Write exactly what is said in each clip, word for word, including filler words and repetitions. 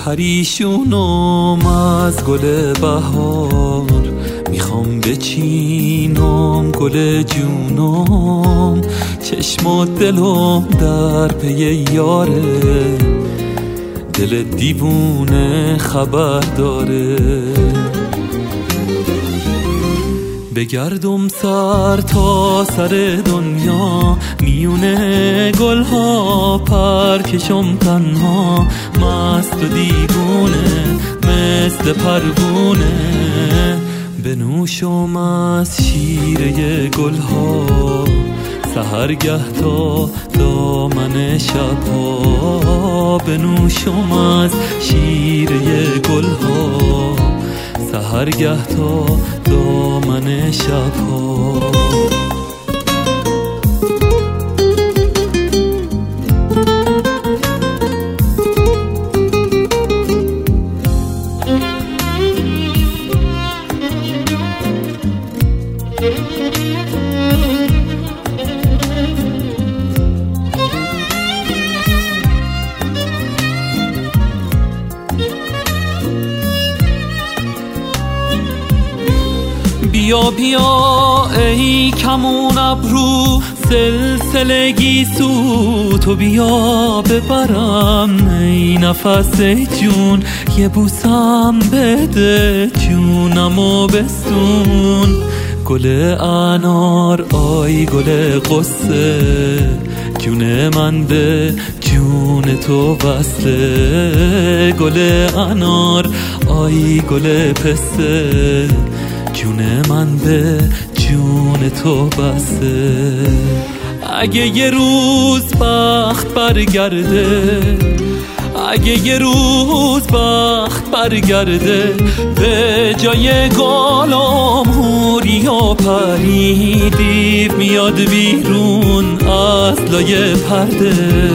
پریشونم از گل بهار، میخوام بچینم گل جونم، چشم و دلم در پی یاره، دل دیوونه خبر داره. بگردم سر تا سر دنیا، میونه گلها پر کشم تنها، مست و دیوونه مثل پروونه، بنوشم از شیره گلها، سحرگه تا دامن شبها، بنوشم از شیره گلها، سحرگه تا دامن شبها. بیا بیا ای کمون ابرو، سلسله گیسو تو بیا ببرم، ای نفس جون یه بوسم بده، جونمو بستون. گل انار آی گل قصه، جون من به جون تو وصله، گل انار آی گل پسته، جون من به جون تو بسته. اگه یه روز بخت برگرده، اگه یه روز بخت برگرده، به جای گلم حوری و پری، دیو میاد بیرون از لای پرده،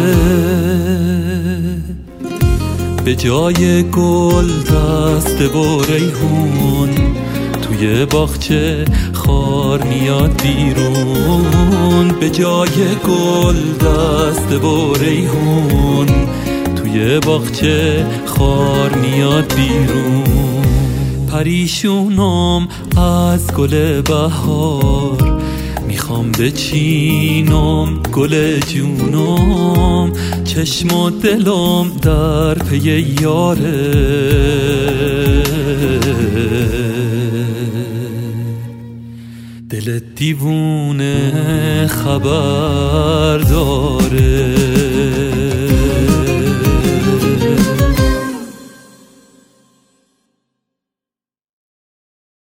به جای گل دست و ریحون، توی باغچه خار میاد بیرون، به جای گل دست و ریحون، توی باغچه خار میاد بیرون. پریشونم از گل بهار، میخوام بچینم گل جونم، چشم و دلم در پی یاره، دل دیوونه خبر داره.